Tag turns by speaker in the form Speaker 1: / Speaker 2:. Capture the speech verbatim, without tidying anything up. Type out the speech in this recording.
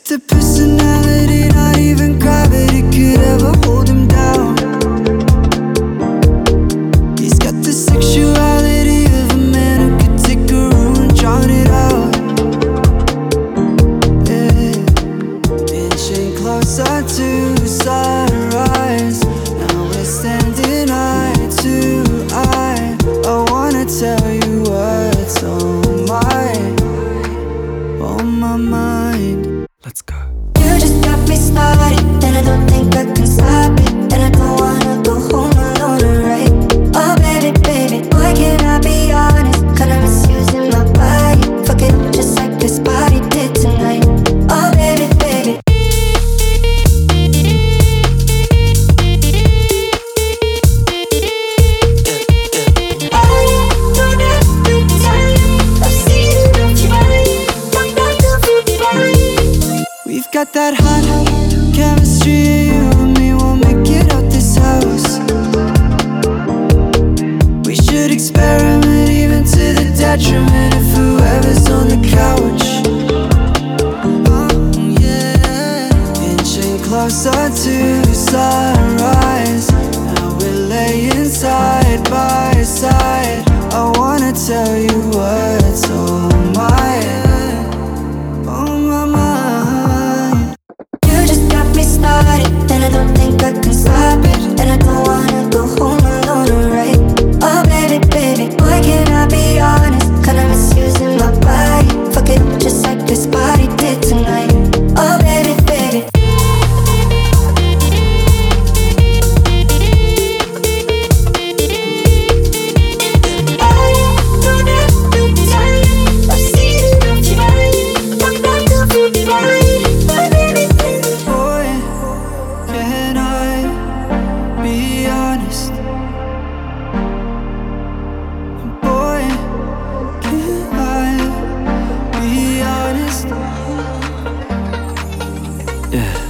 Speaker 1: got the personality, not even gravity could ever hold him down. He's got the sexuality of a man who could take a room and drown it out. Yeah. Inching closer to sunrise, now we're standing eye to eye. I wanna tell you what's on my, on my mind. Let's go.
Speaker 2: You just got me started, and I don't think I can stop it. And I don't wanna go home alone, right? Oh baby, baby, boy, can I be honest? Kinda misusing my body, fuck it just like this body did tonight. Oh baby, baby.
Speaker 1: We've got that hot chemistry, you and me will make it out this house. We should experiment even to the detriment of whoever's on the couch. Oh yeah. Inching closer to sunrise, now we're laying side by side. I wanna tell you what's on my, on my mind.
Speaker 2: You just got me started, and I don't think I can stop it. And I don't wanna go home alone, right? Oh baby, baby, boy, can I be honest? Kinda misusing my body, fuck it just like this body did tonight. Oh baby, baby.
Speaker 1: Boy, can I be honest? Boy, can I be honest? Yeah.